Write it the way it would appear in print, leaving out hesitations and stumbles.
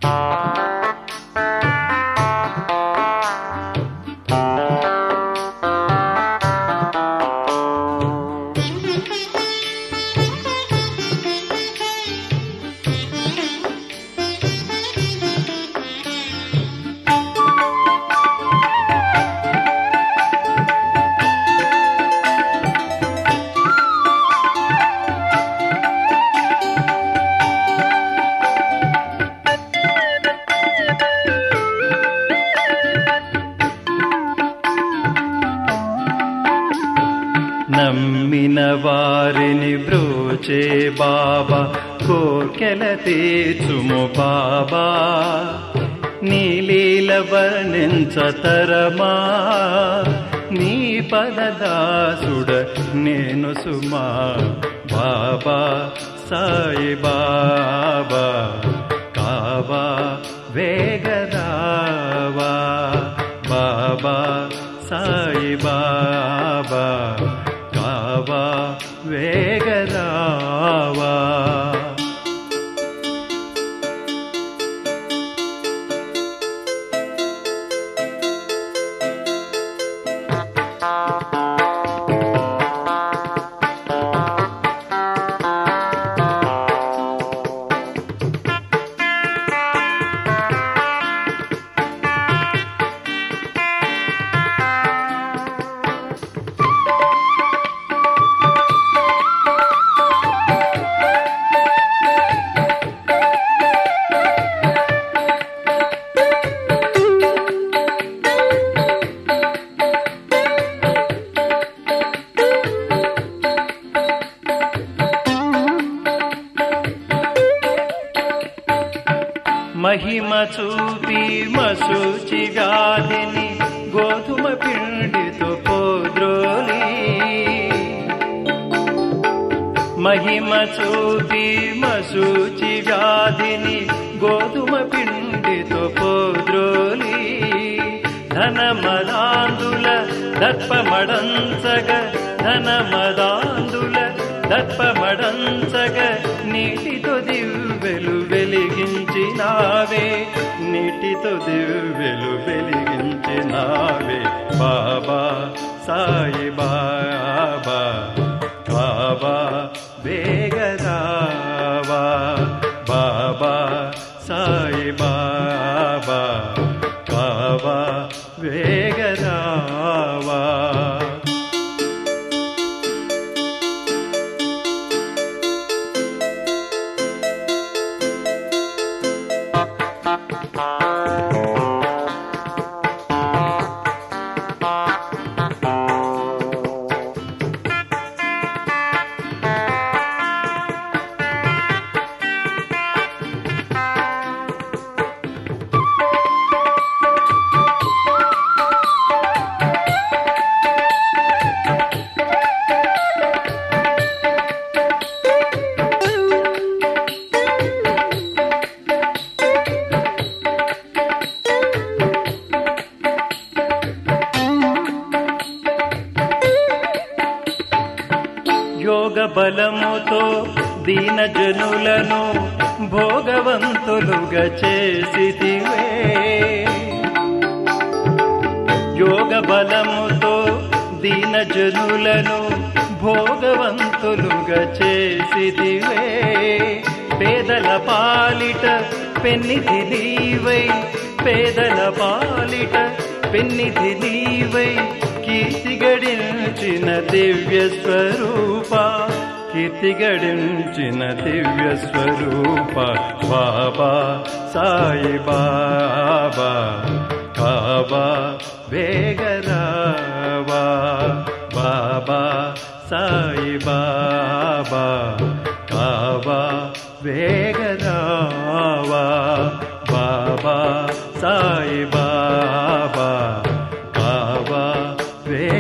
నమ్మిన వారిని బ్రోచే బాబా కోర్కెల తీర్చుము బాబా, నీ లీల వర్ణించతరమా, నీ పదదాసుడ నేను సుమా. బాబా సాయి బాబా కావా వేగరావా, బాబా సాయి బాబా కావా వేగరావా. మహిమ చూపి మసూచి వ్యాధిని గోధుమ పిండితో పోద్రోలి, మహిమ చూపి మసూచి వ్యాధిని గోధుమ పిండితో పోద్రోలి. ధనమదాందుల దర్పమడంచగ, ధనమదాందుల దర్పమడంచగ, నీటితో దివ్వెలు వెలిగించినావే, నీటితో దివ్వెలు వెలిగించినావే. బాబా సాయి బాబా కావా వేగరావా, బాబా సాయి బాబా కావా వేగరావా. యోగ బలముతో దీన జనులను భోగవంతులుగా చేసితివే, యోగ బలముతో దీన జనులను భోగవంతులుగా చేసితివే. పేదల పాలిట పెన్నిధి నీవై, పేదల పాలిట పెన్నిధి నీవై, కీర్తి గడించిన దివ్య స్వరూప, కీర్తి గడించిన దివ్య స్వరూప. బాబా సాయి బాబా కావా వేగరావా, బాబా సాయి బాబా కావా వేగరావా, బాబా సాయి బాబా కావా వే